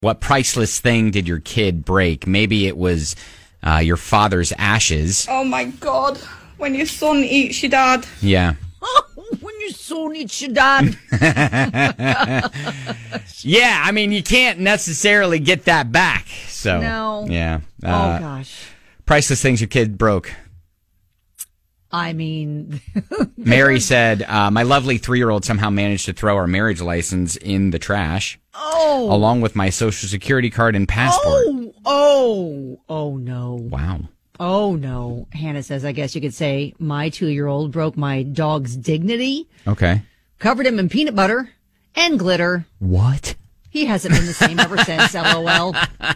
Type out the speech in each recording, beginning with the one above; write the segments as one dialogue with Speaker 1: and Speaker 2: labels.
Speaker 1: What priceless thing did your kid break? Maybe it was your father's ashes.
Speaker 2: Oh my God. When your son eats your dad.
Speaker 1: Yeah.
Speaker 3: When your son eats your dad.
Speaker 1: Yeah, I mean, you can't necessarily get that back. So,
Speaker 3: no.
Speaker 1: Yeah.
Speaker 3: Oh, gosh.
Speaker 1: Priceless things your kid broke.
Speaker 3: I mean...
Speaker 1: Mary said, my lovely 3-year-old somehow managed to throw our marriage license in the trash.
Speaker 3: Oh.
Speaker 1: Along with my social security card and passport.
Speaker 3: Oh, no.
Speaker 1: Wow.
Speaker 3: Oh, no. Hannah says, I guess you could say my 2-year-old broke my dog's dignity.
Speaker 1: Okay.
Speaker 3: Covered him in peanut butter and glitter.
Speaker 1: What?
Speaker 3: He hasn't been the same ever since, LOL.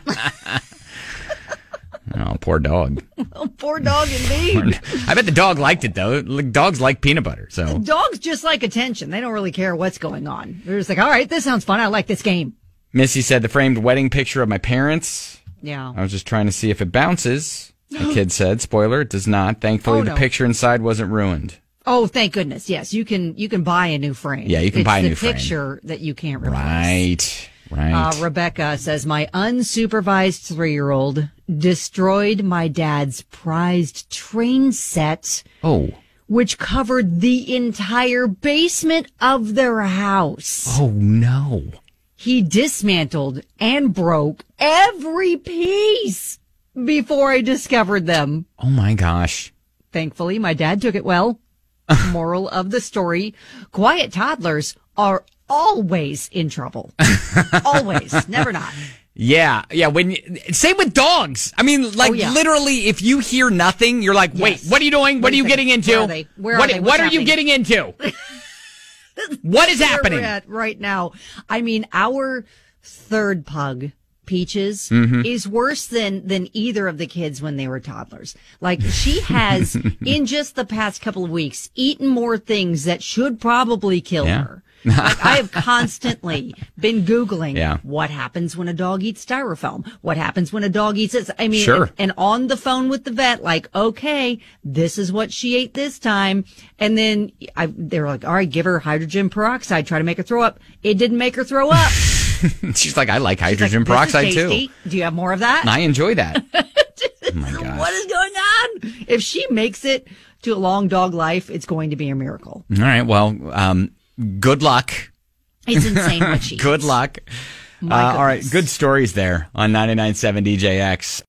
Speaker 1: Oh, poor dog.
Speaker 3: Oh, poor dog indeed.
Speaker 1: I bet the dog liked it, though. Dogs like peanut butter, so.
Speaker 3: Dogs just like attention. They don't really care what's going on. They're just like, all right, this sounds fun. I like this game.
Speaker 1: Missy said the framed wedding picture of my parents.
Speaker 3: Yeah.
Speaker 1: I was just trying to see if it bounces. The kid said, spoiler, it does not. Thankfully, the picture inside wasn't ruined.
Speaker 3: Oh, thank goodness. Yes, you can buy a new frame.
Speaker 1: Yeah, you can buy a new frame.
Speaker 3: It's the picture that you can't replace.
Speaker 1: Right.
Speaker 3: Rebecca says, my unsupervised 3-year-old destroyed my dad's prized train set.
Speaker 1: Oh.
Speaker 3: Which covered the entire basement of their house.
Speaker 1: Oh, no.
Speaker 3: He dismantled and broke every piece before I discovered them.
Speaker 1: Oh, my gosh.
Speaker 3: Thankfully, my dad took it well. Moral of the story, quiet toddlers are always in trouble. Always. Never not.
Speaker 1: Yeah. Same with dogs. I mean, literally, if you hear nothing, you're like, wait, what are you doing? What are you getting into?
Speaker 3: Where are they?
Speaker 1: What are you getting into? What is happening?
Speaker 3: Where we're at right now. I mean, our third pug, Peaches, is worse than either of the kids when they were toddlers. Like, she has, in just the past couple of weeks, eaten more things that should probably kill her. Like, I have constantly been Googling what happens when a dog eats styrofoam. What happens when a dog eats this? I mean, and on the phone with the vet, like, okay, this is what she ate this time. And then they were like, all right, give her hydrogen peroxide, try to make her throw up. It didn't make her throw up.
Speaker 1: She's like, I like hydrogen peroxide too.
Speaker 3: Do you have more of that?
Speaker 1: I enjoy that. Oh my gosh.
Speaker 3: What is going on? If she makes it to a long dog life, it's going to be a miracle.
Speaker 1: All right. Well, good luck.
Speaker 3: It's insane what she
Speaker 1: Good luck. All right. Good stories there on 99.7 DJX.